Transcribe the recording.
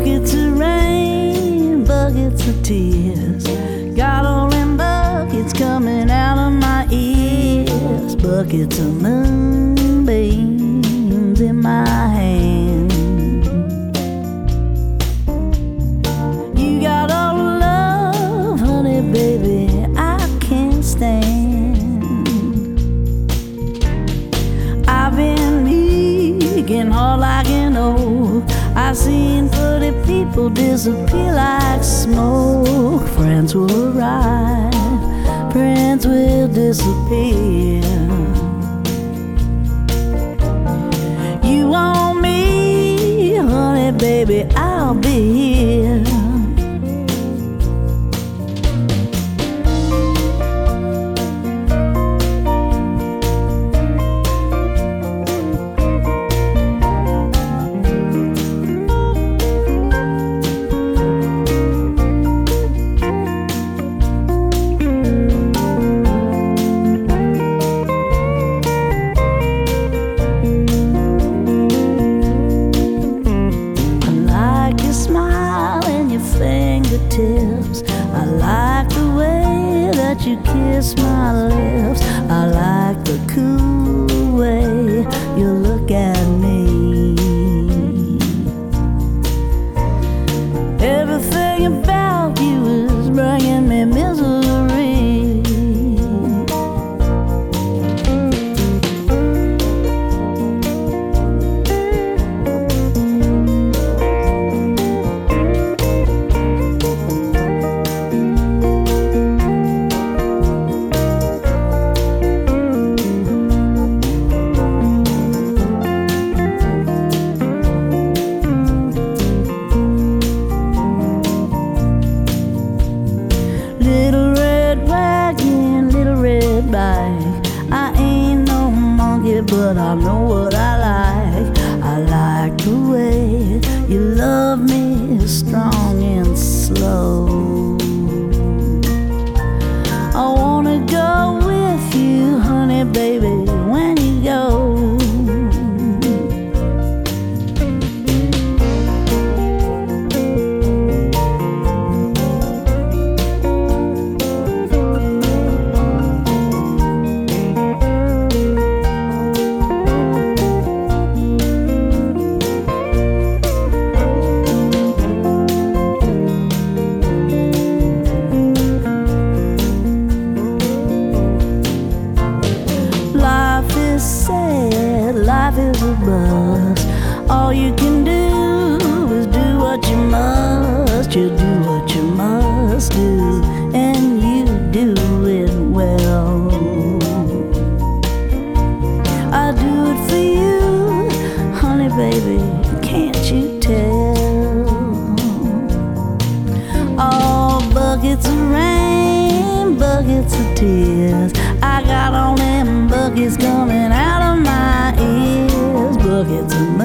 Buckets of rain, buckets of tears. Got all them buckets coming out of my ears. Buckets of moonbeams in my hand. You got all the love, honey, baby, I can't stand. I've been weak and hard like an oak. I've seen pretty people disappear like smoke. Friends will arrive, friends will disappear. You want me, honey, baby, I'll be here. Fingertips. I like the way that you kiss my lips. I like the cool way you look at me. Everything about you is bringing me misery. I ain't no monkey, but I know what I like. I like the way you love me strong and slow. I wanna go with you, honey, baby, when you go. Sad, life is a bus. All you can do is do what you must. You do what you must do, and you do it well. I do it for you, honey, baby, can't you tell? All buckets of rain, buckets of tears. I got all them buckets coming out of my ears. Buckets of